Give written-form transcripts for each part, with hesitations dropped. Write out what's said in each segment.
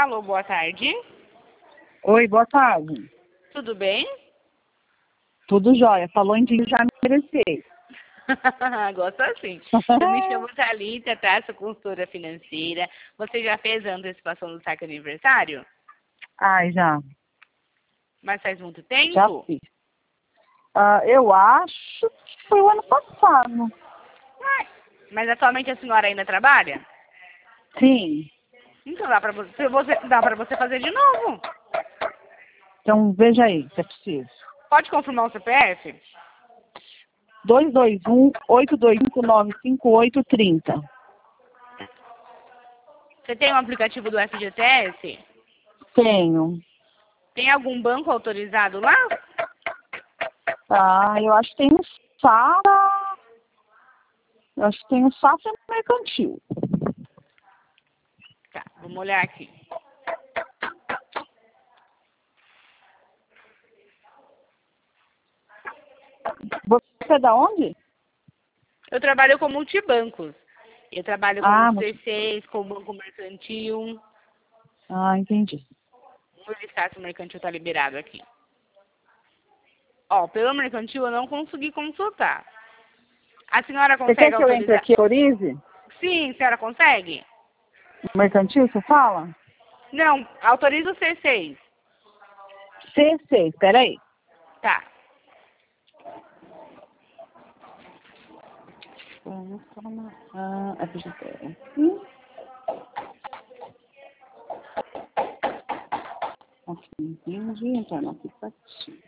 Alô, boa tarde. Oi, boa tarde. Tudo bem? Tudo jóia. Falou em dia, já merecei. Gosto assim. Eu me chamo Thalita, tá? Sou consultora financeira. Você já fez a antecipação do saque aniversário? Ai, já. Mas faz muito Já tempo? fiz. Eu acho que foi o ano passado. Mas atualmente a senhora ainda trabalha? Sim. Então dá pra você fazer de novo. Então, veja aí, se é possível. Pode confirmar o CPF? 221-825-95830. Você tem um aplicativo do FGTS? Tenho. Tem algum banco autorizado lá? Eu acho que tem um Safra. Eu acho que tem um Safra Mercantil. Tá, vamos olhar aqui. Você é da onde? Eu trabalho com multibancos. Eu trabalho com o C6, com o Banco Mercantil. Entendi. Vamos ver se o mercantil tá liberado aqui. Ó, pelo mercantil eu não consegui consultar. A senhora Você consegue quer que eu entre autorizar? aqui e autorize? Sim, a senhora consegue? Mercantil, você fala? Não, autoriza o C6. C6, peraí. Tá. Entendi, entrar no aplicativo.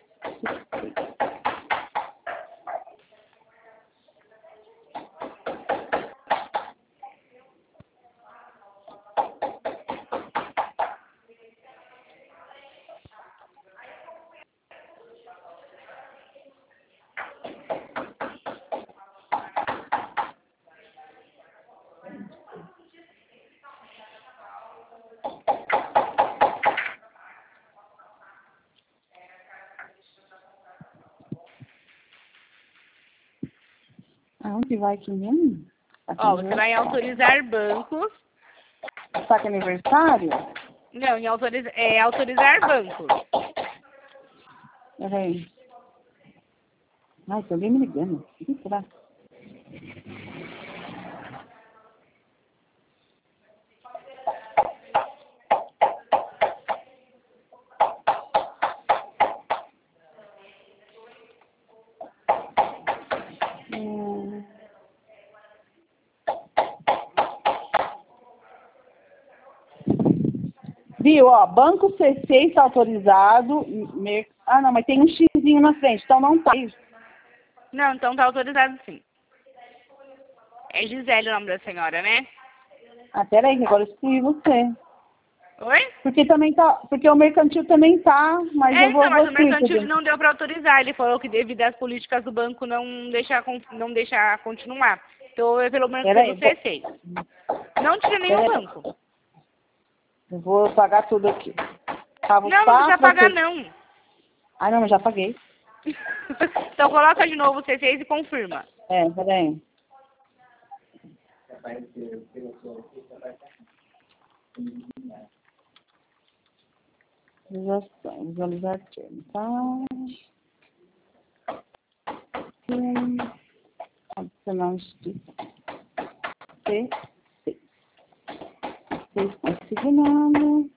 Aonde vai aqui mesmo? Ó, você vai em autorizar bancos. Saque aniversário? Não, em autorizar bancos. Peraí. Ai, tem alguém me ligando. O que será? Viu, ó, Banco C6 está autorizado. Não, mas tem um xizinho na frente, então não tá. Não, então tá autorizado sim. É Gisele o nome da senhora, né? Peraí, que agora eu excluí você. Oi? Porque o mercantil também tá, mas eu vou Mas o excluir. mercantil não deu para autorizar. Ele falou que devido às políticas do banco não deixar continuar. Então é pelo C6. Não tira nenhum banco. Eu vou pagar tudo aqui. Não precisa pagar não. Não, mas já paguei. Então coloca de novo o C6 e confirma. Peraí. Visualizar termo, tá? Adicionar instituição. C6. 6 consignado.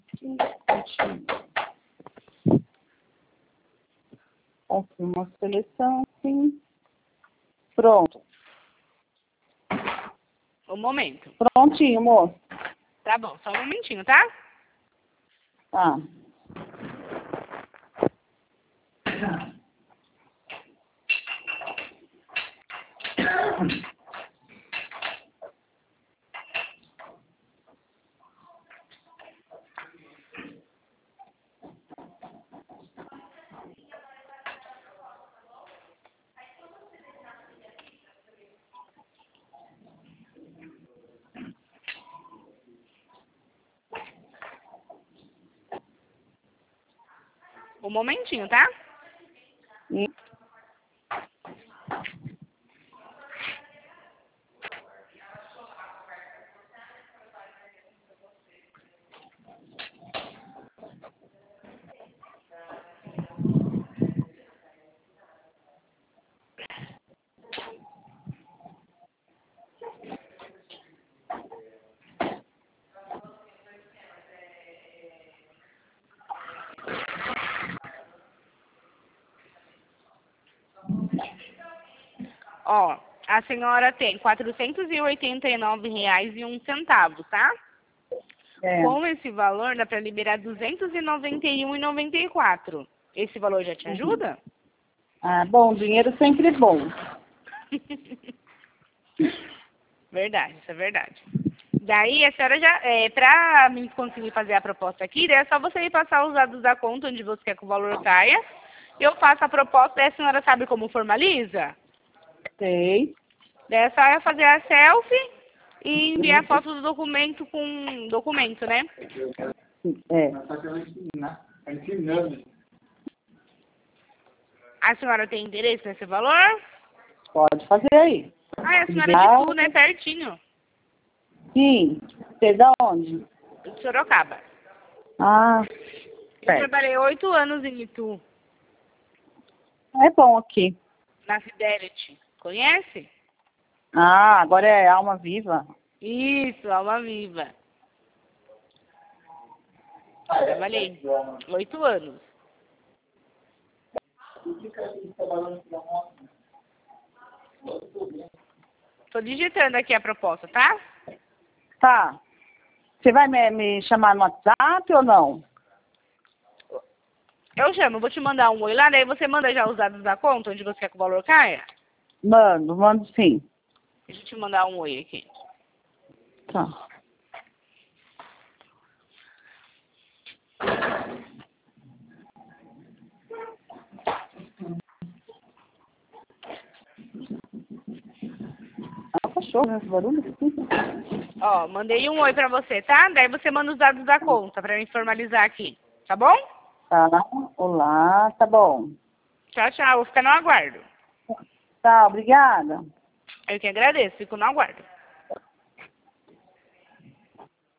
Confirma a seleção, sim. Pronto. Um momento. Prontinho, moço. Tá bom, só um momentinho, tá? Tá. Um momentinho, tá? Ó, a senhora tem R$ 489,01, tá? É. Com esse valor, dá para liberar R$ 291,94. Esse valor já te ajuda? Ah, bom, dinheiro sempre é bom. Verdade, isso é verdade. Daí, a senhora já, para mim conseguir fazer a proposta aqui, daí é só você me passar os dados da conta onde você quer que o valor caia. Eu faço a proposta, daí a senhora sabe como formaliza? Sei. Daí é só eu fazer a selfie e enviar a foto do documento com documento, né? É. A senhora tem interesse nesse valor? Pode fazer aí. Ah, a senhora é de Itu, né? Pertinho. Sim. Você é da onde? De Sorocaba. Ah, Eu certo. trabalhei 8 anos em Itu, É bom aqui. na Fidelity. Conhece? Ah, agora é Alma Viva. Isso, Alma Viva. Trabalhei 8 anos. Tô digitando aqui a proposta, tá? Tá. Você vai me chamar no WhatsApp ou não? Eu chamo, vou te mandar um oi lá, daí você manda já os dados da conta, onde você quer que o valor caia? Mando sim. Deixa eu te mandar um oi aqui. Tá. Ah, cachorro, né? Esse barulho aqui. Ó, mandei um oi pra você, tá? Daí você manda os dados da conta pra me formalizar aqui, tá bom? Tá. Olá, tá bom. Tchau, tchau, vou ficar no aguardo. Tá, obrigada. Eu que agradeço, fico no aguardo.